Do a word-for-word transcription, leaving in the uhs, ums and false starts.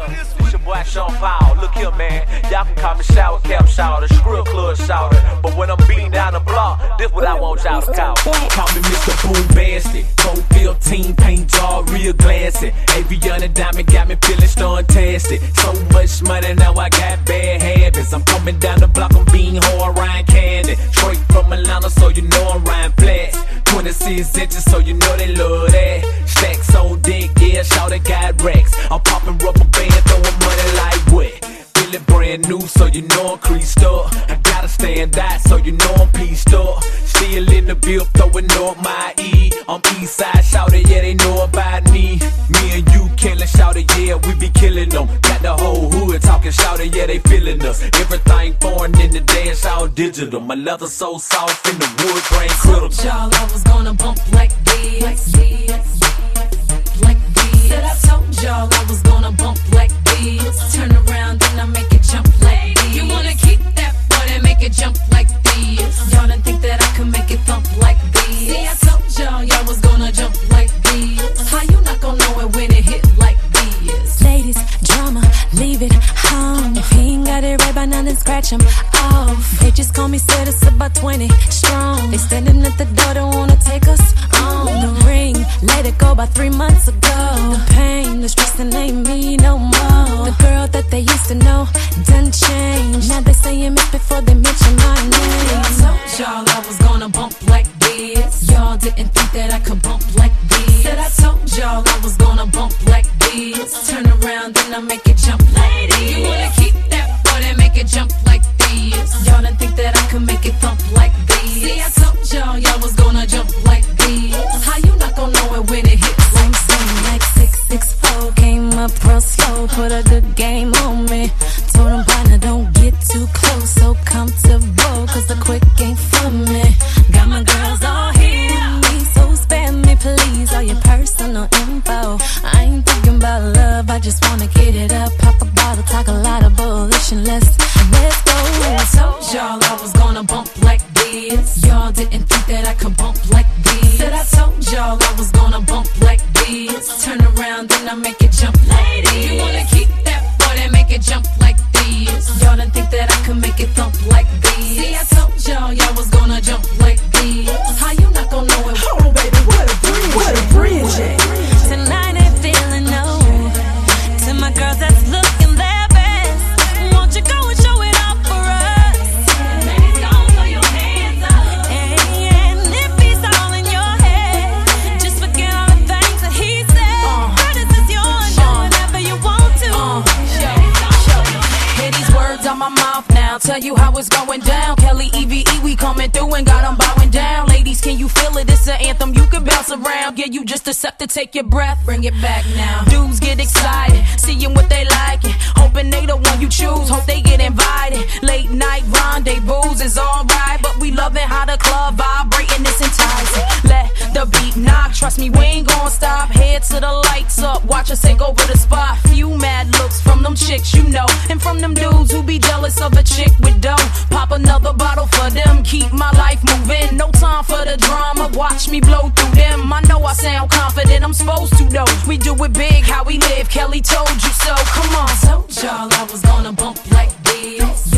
It's your boy Sean Paul. Look here, man. Y'all can call me Shower Cap Shower, the Skrill Club Shower. But when I'm beating down the block, this what I want y'all to call. Call me Mister Boom Bastard. Cold fifteen, paint jar, real glassy. Avion and Diamond got me feeling stuntastic. So much money, now I got bad habits. I'm coming down the block, I'm being hard, Ryan Candy. Straight from Atlanta, so you know I'm Ryan Flats. twenty-six inches, so you know they love that. Stacks on dick, yeah, shout it got racks. I'm popping rubber band, throwing money like wet. Feel it brand new, so you know I'm creased up. I gotta stand out, so you know I'm pieced up. Still in the bill, throwing up my E. I'm east side, shout it, yeah, they know about me. Me and you killing, shout it, yeah, we be killing them. Got the whole hood talking, shout it, yeah, they feeling us. Everything foreign in the dance, all digital. My leather so soft in the wood grain critical. Told y'all I was gonna bump like this, like this, like this. Said I told y'all I was gonna bump like this. Turn around and I make it jump like this. You wanna keep that butt and make it jump like this. Y'all didn't think that I could make it thump like this. See, I told y'all y'all was gonna jump like this. How you not gonna know it when it hit like this? Ladies, drama, leave it home. If he ain't got it right by now, then scratch him off. They just call me said it's about twenty strong. They standing at the door, don't wanna take us on. The ring, let it go about three months ago. The pain, the stress, and ain't me no more. The girl that they used to know done changed. Now they saying it before they mention my name. I told y'all I was gonna bump like this. Y'all didn't think that I could bump like this. Said I told y'all I was gonna bump like this. Turn around and I make it jump like this. You wanna keep that butt and make it jump like this. Y'all didn't think that I could make it thump like this. See, I told y'all y'all was gonna jump like this. How you not gonna know it when it hits? Same, same, like six six four. Came up real slow, put a good game on me. Told him, partner, don't get too close, so comfortable, cause the quick ain't for me. Got my girls all here with me, so spare me, please, all your personal info. I ain't thinking about love, I just wanna get it up. Pop a bottle, talk a lot of bullish, and let's, let's go. I told y'all I was gonna bump like this. Y'all didn't think that I could bump like this. Said I told y'all I was gonna bump like this. Turn around and I make it jump like this. You wanna keep that butt and make it jump like this. Y'all didn't think that I could make it thump like this. See, I told y'all y'all was gonna jump like this. How you not gonna know it? Hold on, baby, what a bridge, what a bridge at? Tonight ain't feeling no. To my girls that's looking their best, won't you go and show it off for us? Ladies, don't throw your hands up. Hey, and if he's all in your head, just forget all the things that he said. Uh, Curtis is yours, do whatever you want to. Uh, show, show. Hear these words out my mouth now, tell you how it's going down. Kelly, E V E, we coming through and got them bowing down. Ladies, can you feel it? It's an anthem you can bounce around. Yeah, you just accept to take your breath, bring it back now. Dudes get excited, seeing what they like it, hoping they the one you choose, hope they get invited. Late night rendezvous is alright, but we loving how the club vibrating, it's enticing. Let the beat knock, trust me, we ain't gonna stop. Head to the lights up, watch us take over the spot. Few mad looks from them chicks, you know, and from them dudes who be jealous of a chick with dough. Pop another bottle for them, keep my life moving. No time for the drama, watch me blow through them. I know I sound confident, I'm supposed to though. We do it big, how we live, Kelly told you so. Come on, I told y'all I was gonna bump like this.